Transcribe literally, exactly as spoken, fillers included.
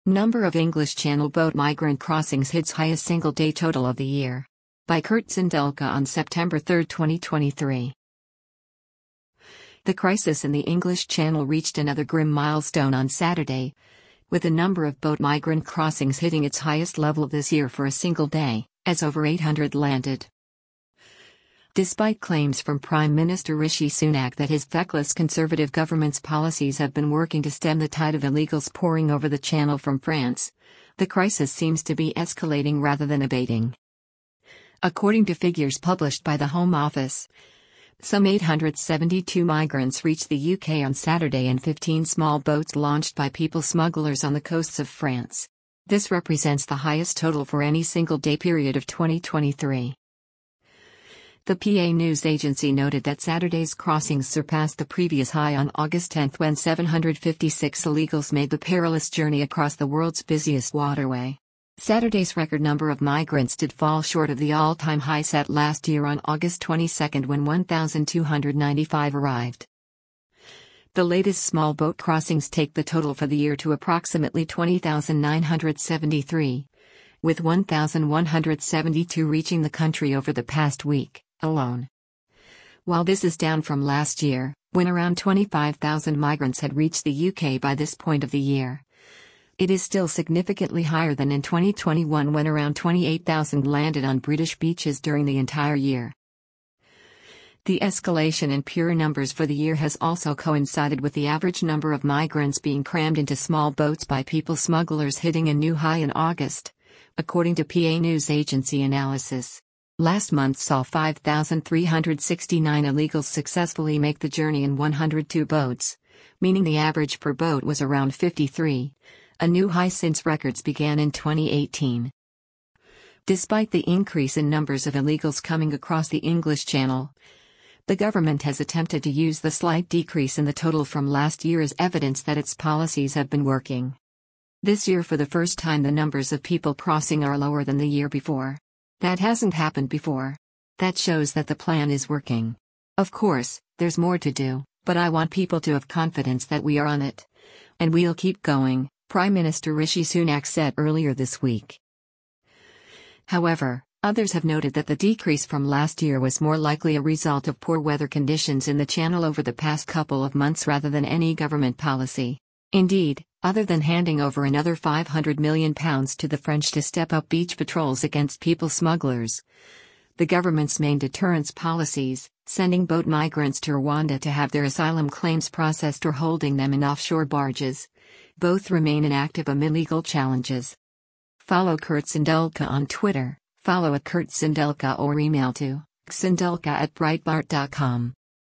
Number of English Channel boat migrant crossings hits highest single-day total of the year. By Kurt Sindelka on September third, twenty twenty-three. The crisis in the English Channel reached another grim milestone on Saturday, with the number of boat migrant crossings hitting its highest level this year for a single day, as over eight hundred landed. Despite claims from Prime Minister Rishi Sunak that his feckless Conservative government's policies have been working to stem the tide of illegals pouring over the Channel from France, the crisis seems to be escalating rather than abating. According to figures published by the Home Office, some eight hundred seventy-two migrants reached the U K on Saturday and fifteen small boats launched by people smugglers on the coasts of France. This represents the highest total for any single day period of twenty twenty-three. The P A news agency noted that Saturday's crossings surpassed the previous high on August tenth when seven hundred fifty-six illegals made the perilous journey across the world's busiest waterway. Saturday's record number of migrants did fall short of the all-time high set last year on August twenty-second when one thousand two hundred ninety-five arrived. The latest small boat crossings take the total for the year to approximately twenty thousand nine hundred seventy-three, with one thousand one hundred seventy-two reaching the country over the past week alone. While this is down from last year, when around twenty-five thousand migrants had reached the U K by this point of the year, it is still significantly higher than in twenty twenty-one when around twenty-eight thousand landed on British beaches during the entire year. The escalation in pure numbers for the year has also coincided with the average number of migrants being crammed into small boats by people smugglers hitting a new high in August, according to P A news agency analysis. Last month saw five thousand three hundred sixty-nine illegals successfully make the journey in one hundred two boats, meaning the average per boat was around fifty-three, a new high since records began in twenty eighteen. Despite the increase in numbers of illegals coming across the English Channel, the government has attempted to use the slight decrease in the total from last year as evidence that its policies have been working. This year, for the first time, the numbers of people crossing are lower than the year before. That hasn't happened before. That shows that the plan is working. Of course, there's more to do, but I want people to have confidence that we are on it. And we'll keep going, Prime Minister Rishi Sunak said earlier this week. However, others have noted that the decrease from last year was more likely a result of poor weather conditions in the Channel over the past couple of months rather than any government policy. Indeed, other than handing over another five hundred million pounds to the French to step up beach patrols against people smugglers, the government's main deterrence policies, sending boat migrants to Rwanda to have their asylum claims processed or holding them in offshore barges, both remain inactive amid legal challenges. Follow Kurt Sindelka on Twitter, follow at Kurt Sindelka or email to sindelka at breitbart dot com.